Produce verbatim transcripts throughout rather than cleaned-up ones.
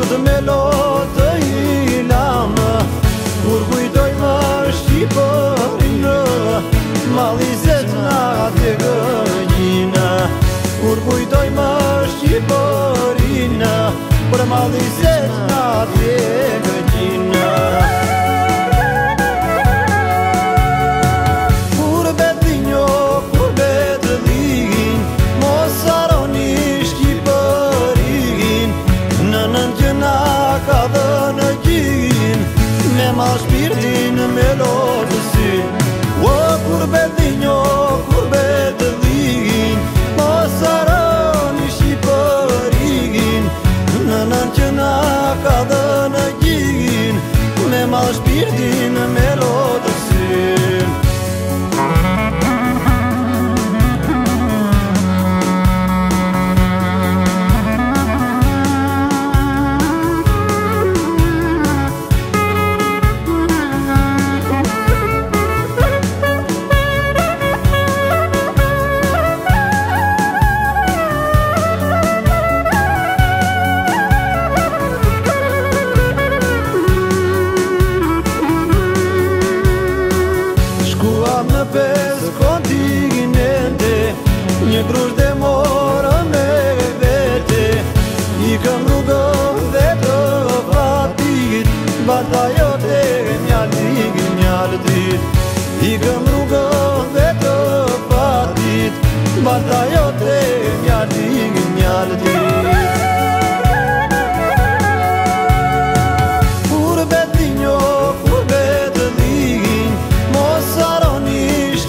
këtë melodë i lamë, kur kujtoj më Shqipërinë, Mallizet nga atje gënjinë. Kur kujtoj më Shqipërinë, për Mallizet nga atje gënjinë. Ma shpirtin me lotësin, o kur bedinjo, kur bedëllin, mos harroni Shqipërinë, nënën që na ka dhënë gjin, me ma shpirtin me lotësin. Në pesë kontinente, një grush dhe morë me vete, ikëm rrugën dhe të fatit, bata jote mjaltit, mjaltit. Ikëm rrugën dhe të fatit, bata jote mjaltit, mjaltit. Kur bedinjo, kur bedëllin, mos harroni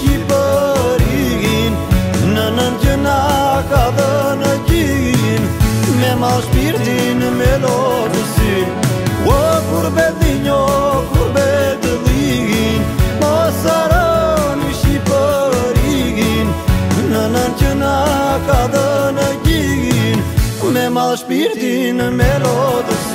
ka dhënë gjin, me ma shpirtin me lotësin. O kur bedinjo, kur bedëllin, mos harroni Shqipërinë, nënën që na ka dhënë gjin, me ma shpirtin me lotësin.